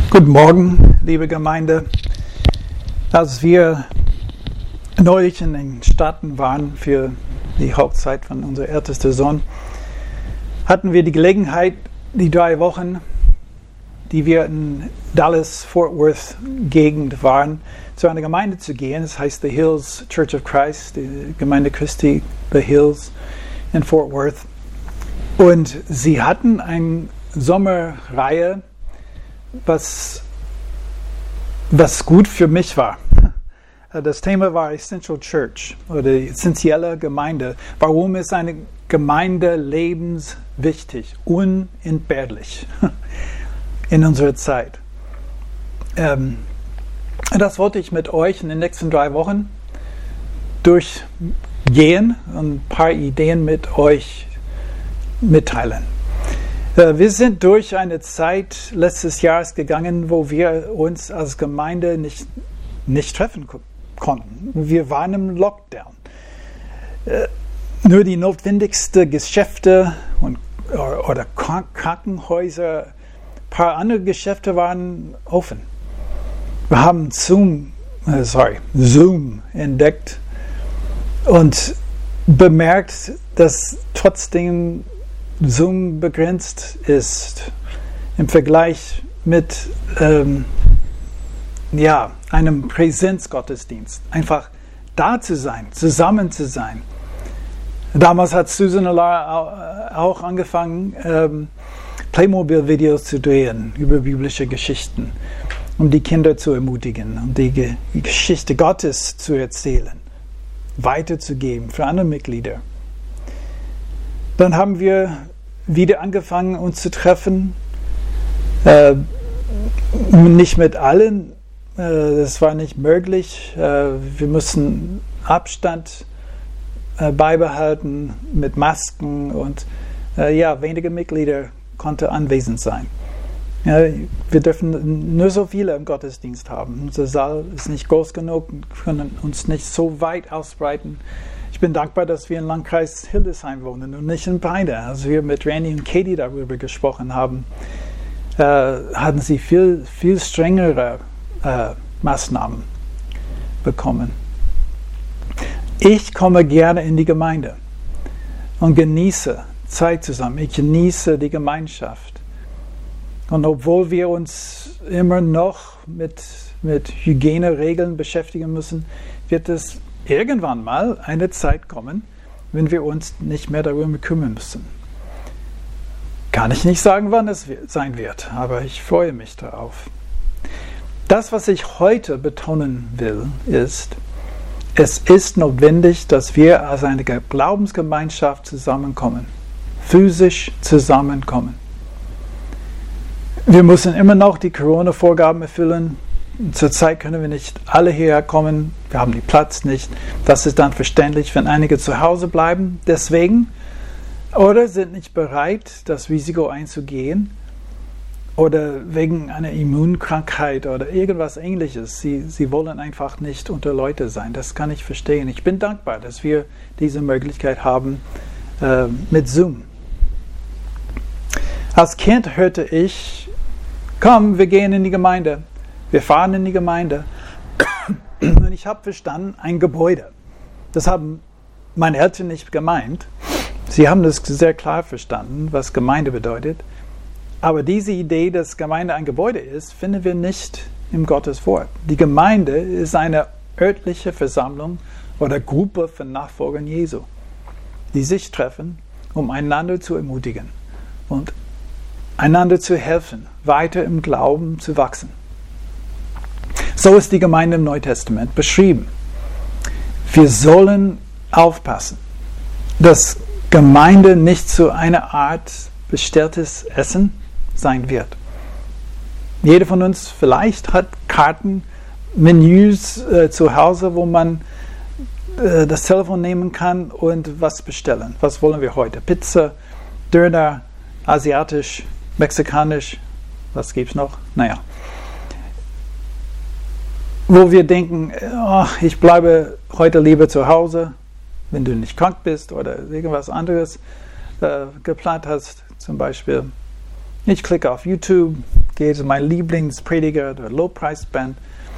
Guten Morgen, liebe Gemeinde. Als wir neulich in den Staaten waren für die Hochzeit von unserem ältesten Sohn, hatten wir die Gelegenheit, die 3 Wochen, die wir in Dallas-Fort Worth-Gegend waren, zu einer Gemeinde zu gehen. Das heißt The Hills Church of Christ, die Gemeinde Christi, The Hills in Fort Worth. Und sie hatten eine Sommerreihe, was gut für mich war. Das Thema war Essential Church oder essentielle Gemeinde. Warum ist eine Gemeinde lebenswichtig, unentbehrlich in unserer Zeit? Das wollte ich mit euch in den nächsten 3 Wochen durchgehen und ein paar Ideen mit euch mitteilen. Wir sind durch eine Zeit letztes Jahres gegangen, wo wir uns als Gemeinde nicht treffen konnten. Wir waren im Lockdown. Nur die notwendigsten Geschäfte oder Krankenhäuser, ein paar andere Geschäfte waren offen. Wir haben Zoom entdeckt und bemerkt, dass trotzdem Zoom begrenzt ist im Vergleich mit einem Präsenzgottesdienst. Einfach da zu sein, zusammen zu sein. Damals hat Susan Alar auch angefangen, Playmobil-Videos zu drehen über biblische Geschichten, um die Kinder zu ermutigen, um die Geschichte Gottes zu erzählen, weiterzugeben für andere Mitglieder. Dann haben wir wieder angefangen, uns zu treffen. Nicht mit allen, das war nicht möglich. Wir mussten Abstand beibehalten mit Masken und wenige Mitglieder konnten anwesend sein. Wir dürfen nur so viele im Gottesdienst haben. Unser Saal ist nicht groß genug, wir können uns nicht so weit ausbreiten. Ich bin dankbar, dass wir im Landkreis Hildesheim wohnen und nicht in Peine. Als wir mit Randy und Katie darüber gesprochen haben, hatten sie viel strengere Maßnahmen bekommen. Ich komme gerne in die Gemeinde und genieße Zeit zusammen. Ich genieße die Gemeinschaft. Und obwohl wir uns immer noch mit Hygieneregeln beschäftigen müssen, wird es irgendwann mal eine Zeit kommen, wenn wir uns nicht mehr darüber kümmern müssen. Kann ich nicht sagen, wann es sein wird, aber ich freue mich darauf. Das, was ich heute betonen will, ist, es ist notwendig, dass wir als eine Glaubensgemeinschaft zusammenkommen, physisch zusammenkommen. Wir müssen immer noch die Corona-Vorgaben erfüllen. Zurzeit können wir nicht alle hierher kommen, wir haben den Platz nicht. Das ist dann verständlich, wenn einige zu Hause bleiben, deswegen, oder sind nicht bereit, das Risiko einzugehen, oder wegen einer Immunkrankheit oder irgendwas Ähnliches. Sie wollen einfach nicht unter Leute sein, das kann ich verstehen. Ich bin dankbar, dass wir diese Möglichkeit haben mit Zoom. Als Kind hörte ich, komm, wir gehen in die Gemeinde. Wir fahren in die Gemeinde und ich habe verstanden, ein Gebäude. Das haben meine Eltern nicht gemeint. Sie haben das sehr klar verstanden, was Gemeinde bedeutet. Aber diese Idee, dass Gemeinde ein Gebäude ist, finden wir nicht im Gottes Wort. Die Gemeinde ist eine örtliche Versammlung oder Gruppe von Nachfolgern Jesu, die sich treffen, um einander zu ermutigen und einander zu helfen, weiter im Glauben zu wachsen. So ist die Gemeinde im Neuen Testament beschrieben. Wir sollen aufpassen, dass Gemeinde nicht zu einer Art bestelltes Essen sein wird. Jeder von uns vielleicht hat Karten, Menüs zu Hause, wo man das Telefon nehmen kann und was bestellen. Was wollen wir heute? Pizza, Döner, asiatisch, mexikanisch, was gibt's noch? Wo wir denken, ich bleibe heute lieber zu Hause, wenn du nicht krank bist oder irgendwas anderes geplant hast, zum Beispiel. Ich klicke auf YouTube, geht, mein Lieblingsprediger der Lobpreisband.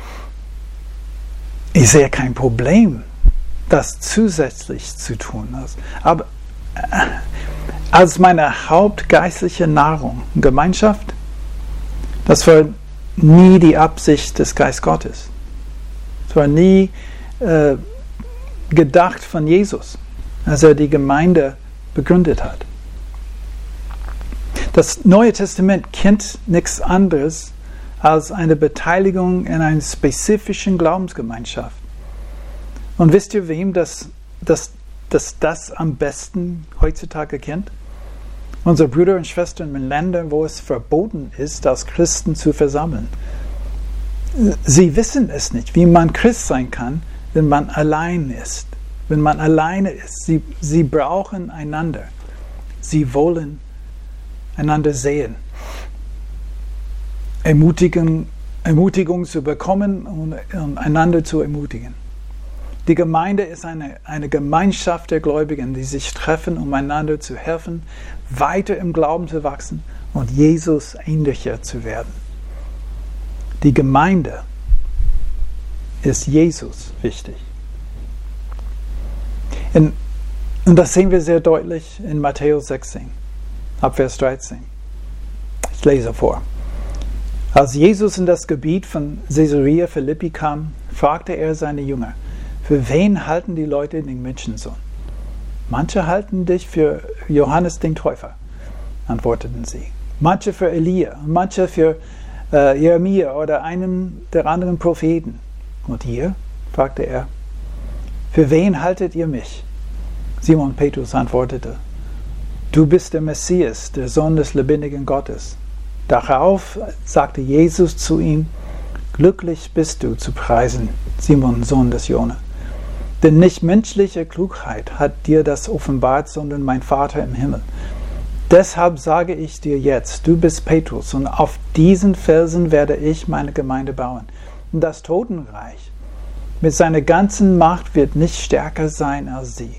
Ich sehe kein Problem, das zusätzlich zu tun. Aber als meine hauptgeistliche Nahrung, Gemeinschaft, das war nie die Absicht des Geist Gottes. Es war nie gedacht von Jesus, als er die Gemeinde begründet hat. Das Neue Testament kennt nichts anderes als eine Beteiligung in einer spezifischen Glaubensgemeinschaft. Und wisst ihr, wem das am besten heutzutage kennt? Unsere Brüder und Schwestern in Ländern, wo es verboten ist, als Christen zu versammeln. Sie wissen es nicht, wie man Christ sein kann, wenn man allein ist. Wenn man alleine ist. Sie brauchen einander. Sie wollen einander sehen. Ermutigung zu bekommen und einander zu ermutigen. Die Gemeinde ist eine Gemeinschaft der Gläubigen, die sich treffen, um einander zu helfen, weiter im Glauben zu wachsen und Jesus ähnlicher zu werden. Die Gemeinde ist Jesus wichtig. Und das sehen wir sehr deutlich in Matthäus 16, ab Vers 13. Ich lese vor. Als Jesus in das Gebiet von Caesarea Philippi kam, fragte er seine Jünger, für wen halten die Leute den Menschensohn? Manche halten dich für Johannes den Täufer, antworteten sie. Manche für Elia, manche für Jeremia oder einen der anderen Propheten. Und ihr? Fragte er. Für wen haltet ihr mich? Simon Petrus antwortete, du bist der Messias, der Sohn des lebendigen Gottes. Darauf sagte Jesus zu ihm, glücklich bist du zu preisen, Simon, Sohn des Jona. Denn nicht menschliche Klugheit hat dir das offenbart, sondern mein Vater im Himmel. Deshalb sage ich dir jetzt, du bist Petrus, und auf diesen Felsen werde ich meine Gemeinde bauen. Und das Totenreich mit seiner ganzen Macht wird nicht stärker sein als sie.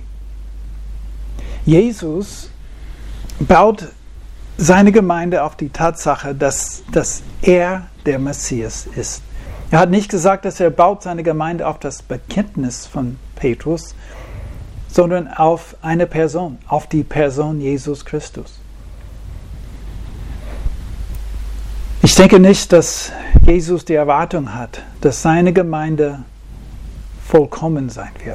Jesus baut seine Gemeinde auf die Tatsache, dass er der Messias ist. Er hat nicht gesagt, dass er baut seine Gemeinde auf das Bekenntnis von Petrus, sondern auf eine Person, auf die Person Jesus Christus. Ich denke nicht, dass Jesus die Erwartung hat, dass seine Gemeinde vollkommen sein wird.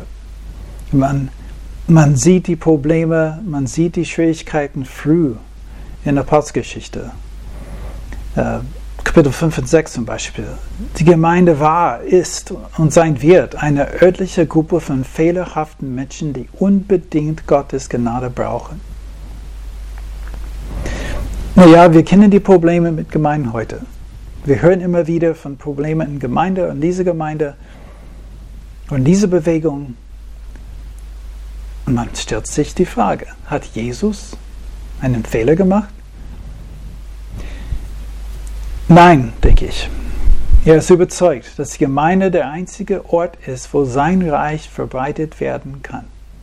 Man sieht die Probleme, man sieht die Schwierigkeiten früh in der Apostelgeschichte. Kapitel 5 und 6 zum Beispiel. Die Gemeinde war, ist und sein wird eine örtliche Gruppe von fehlerhaften Menschen, die unbedingt Gottes Gnade brauchen. Naja, wir kennen die Probleme mit Gemeinden heute. Wir hören immer wieder von Problemen in Gemeinde und diese Gemeinde und diese Bewegung. Und man stellt sich die Frage, hat Jesus einen Fehler gemacht? Nein, denke ich. Er ist überzeugt, dass die Gemeinde der einzige Ort ist, wo sein Reich verbreitet werden kann.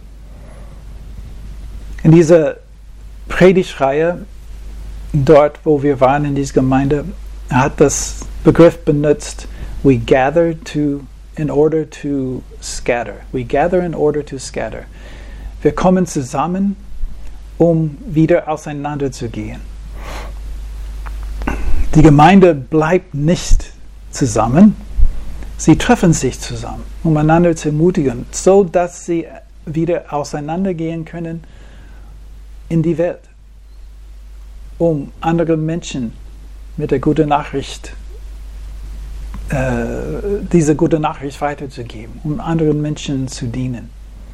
In dieser Predigtreihe, dort wo wir waren in dieser Gemeinde, hat das Begriff benutzt, we gather in order to scatter. We gather in order to scatter. Wir kommen zusammen, um wieder auseinanderzugehen. Die Gemeinde bleibt nicht zusammen, sie treffen sich zusammen, um einander zu ermutigen, so dass sie wieder auseinandergehen können in die Welt, um andere Menschen mit der guten Nachricht, diese gute Nachricht weiterzugeben, um anderen Menschen zu dienen.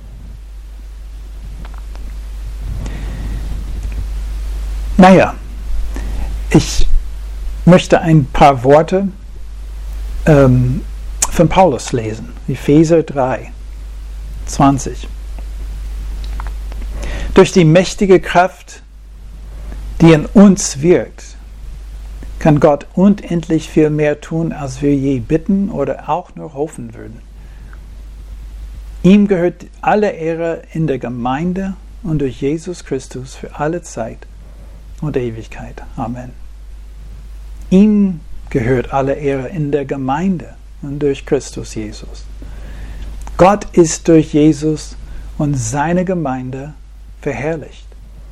Naja, ich möchte ein paar Worte von Paulus lesen. Epheser 3, 20. Durch die mächtige Kraft, die in uns wirkt, kann Gott unendlich viel mehr tun, als wir je bitten oder auch nur hoffen würden. Ihm gehört alle Ehre in der Gemeinde und durch Jesus Christus für alle Zeit und Ewigkeit. Amen. Ihm gehört alle Ehre in der Gemeinde und durch Christus Jesus. Gott ist durch Jesus und seine Gemeinde verherrlicht.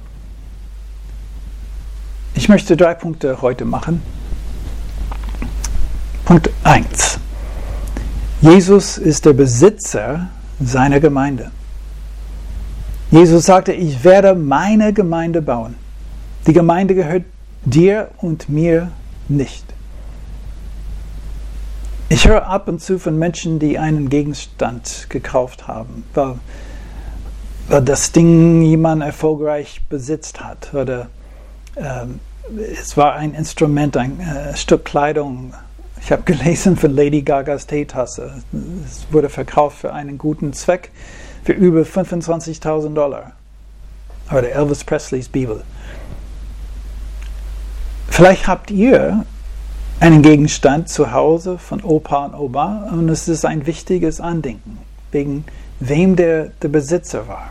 Ich möchte 3 Punkte heute machen. Punkt 1. Jesus ist der Besitzer seiner Gemeinde. Jesus sagte, ich werde meine Gemeinde bauen. Die Gemeinde gehört dir und mir nicht. Ich höre ab und zu von Menschen, die einen Gegenstand gekauft haben, weil das Ding jemand erfolgreich besitzt hat. Oder es war ein Instrument, ein Stück Kleidung. Ich habe gelesen von Lady Gagas Teetasse. Es wurde verkauft für einen guten Zweck für über $25.000. Oder Elvis Presleys Bibel. Vielleicht habt ihr einen Gegenstand zu Hause von Opa und Oma und es ist ein wichtiges Andenken, wegen wem der Besitzer war.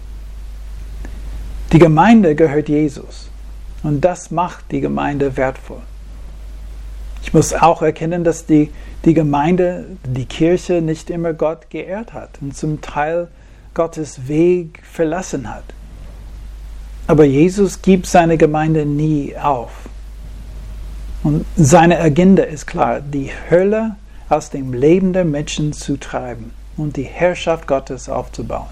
Die Gemeinde gehört Jesus und das macht die Gemeinde wertvoll. Ich muss auch erkennen, dass die Gemeinde, die Kirche nicht immer Gott geehrt hat und zum Teil Gottes Weg verlassen hat. Aber Jesus gibt seine Gemeinde nie auf. Und seine Agenda ist klar, die Hölle aus dem Leben der Menschen zu treiben und die Herrschaft Gottes aufzubauen.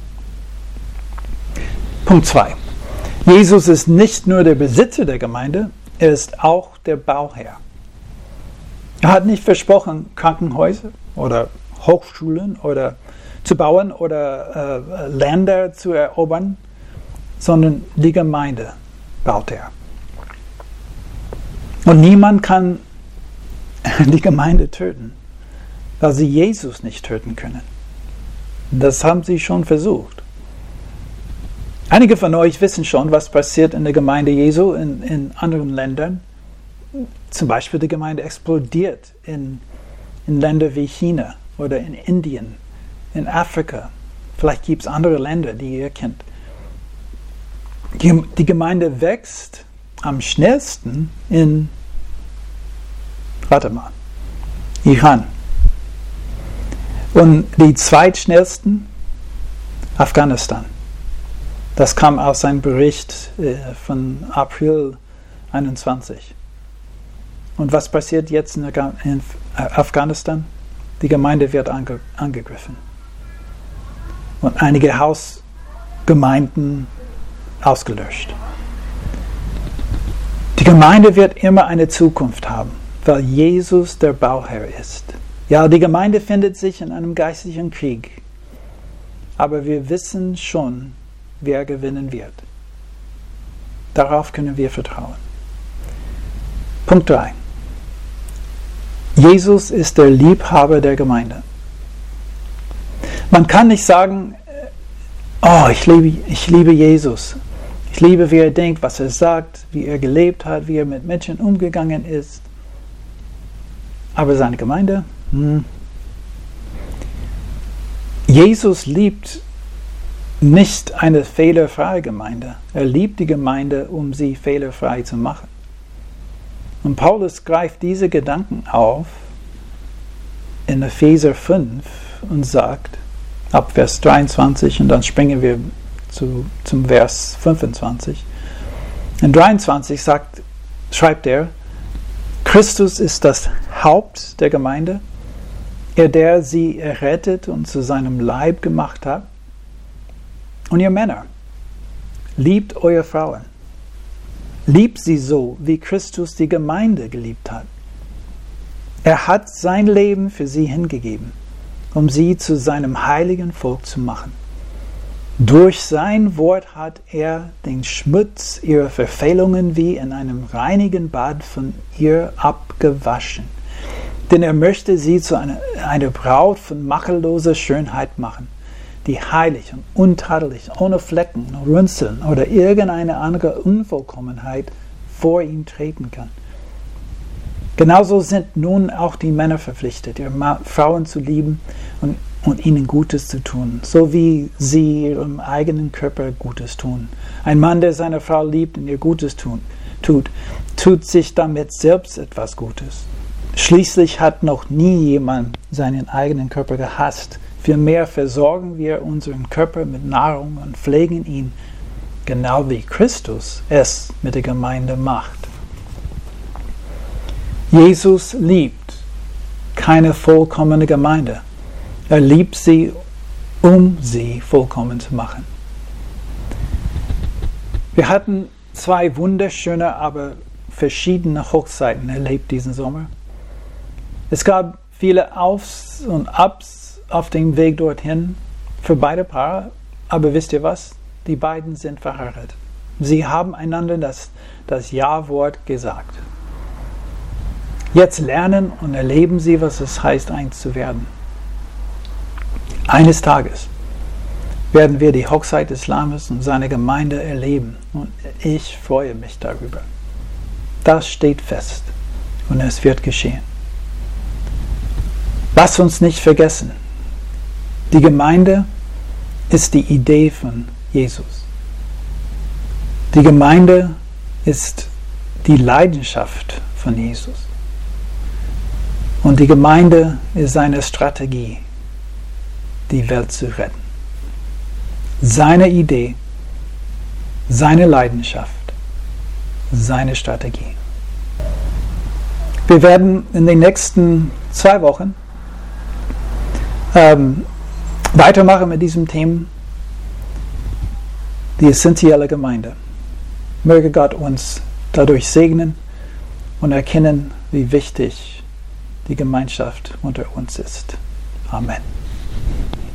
Punkt 2. Jesus ist nicht nur der Besitzer der Gemeinde, er ist auch der Bauherr. Er hat nicht versprochen, Krankenhäuser oder Hochschulen oder zu bauen oder Länder zu erobern, sondern die Gemeinde baut er. Und niemand kann die Gemeinde töten, weil sie Jesus nicht töten können. Das haben sie schon versucht. Einige von euch wissen schon, was passiert in der Gemeinde Jesu in anderen Ländern. Zum Beispiel die Gemeinde explodiert in Ländern wie China oder in Indien, in Afrika. Vielleicht gibt es andere Länder, die ihr kennt. Die Gemeinde wächst am schnellsten in Iran. Und die zweitschnellsten Afghanistan. Das kam aus einem Bericht von April 21. Und was passiert jetzt in Afghanistan? Die Gemeinde wird angegriffen. Und einige Hausgemeinden ausgelöscht. Die Gemeinde wird immer eine Zukunft haben, weil Jesus der Bauherr ist. Ja, die Gemeinde findet sich in einem geistlichen Krieg. Aber wir wissen schon, wer gewinnen wird. Darauf können wir vertrauen. Punkt 3. Jesus ist der Liebhaber der Gemeinde. Man kann nicht sagen, oh, ich liebe Jesus. Ich liebe, wie er denkt, was er sagt, wie er gelebt hat, wie er mit Menschen umgegangen ist. Aber seine Gemeinde? Jesus liebt nicht eine fehlerfreie Gemeinde. Er liebt die Gemeinde, um sie fehlerfrei zu machen. Und Paulus greift diese Gedanken auf in Epheser 5 und sagt, ab Vers 23, und dann springen wir zum Vers 25. In 23 schreibt er, Christus ist das Haupt der Gemeinde, er, der sie errettet und zu seinem Leib gemacht hat. Und ihr Männer, liebt eure Frauen. Liebt sie so, wie Christus die Gemeinde geliebt hat. Er hat sein Leben für sie hingegeben, um sie zu seinem heiligen Volk zu machen. Durch sein Wort hat er den Schmutz ihrer Verfehlungen wie in einem reinigen Bad von ihr abgewaschen. Denn er möchte sie zu einer Braut von makelloser Schönheit machen, die heilig und untadelig, ohne Flecken, Runzeln oder irgendeine andere Unvollkommenheit vor ihm treten kann. Genauso sind nun auch die Männer verpflichtet, ihre Frauen zu lieben und ihnen Gutes zu tun, so wie sie ihrem eigenen Körper Gutes tun. Ein Mann, der seine Frau liebt und ihr Gutes tut, tut, tut sich damit selbst etwas Gutes. Schließlich hat noch nie jemand seinen eigenen Körper gehasst. Vielmehr versorgen wir unseren Körper mit Nahrung und pflegen ihn, genau wie Christus es mit der Gemeinde macht. Jesus liebt keine vollkommene Gemeinde. Er liebt sie, um sie vollkommen zu machen. Wir hatten 2 wunderschöne, aber verschiedene Hochzeiten erlebt diesen Sommer. Es gab viele Aufs und Abs auf dem Weg dorthin für beide Paare, aber wisst ihr was? Die beiden sind verheiratet. Sie haben einander das Ja-Wort gesagt. Jetzt lernen und erleben sie, was es heißt, eins zu werden. Eines Tages werden wir die Hochzeit des Lammes und seine Gemeinde erleben. Und ich freue mich darüber. Das steht fest und es wird geschehen. Lass uns nicht vergessen, die Gemeinde ist die Idee von Jesus. Die Gemeinde ist die Leidenschaft von Jesus. Und die Gemeinde ist seine Strategie, die Welt zu retten. Seine Idee, seine Leidenschaft, seine Strategie. Wir werden in den nächsten 2 Wochen weitermachen mit diesem Thema, die essentielle Gemeinde. Möge Gott uns dadurch segnen und erkennen, wie wichtig die Gemeinschaft unter uns ist. Amen.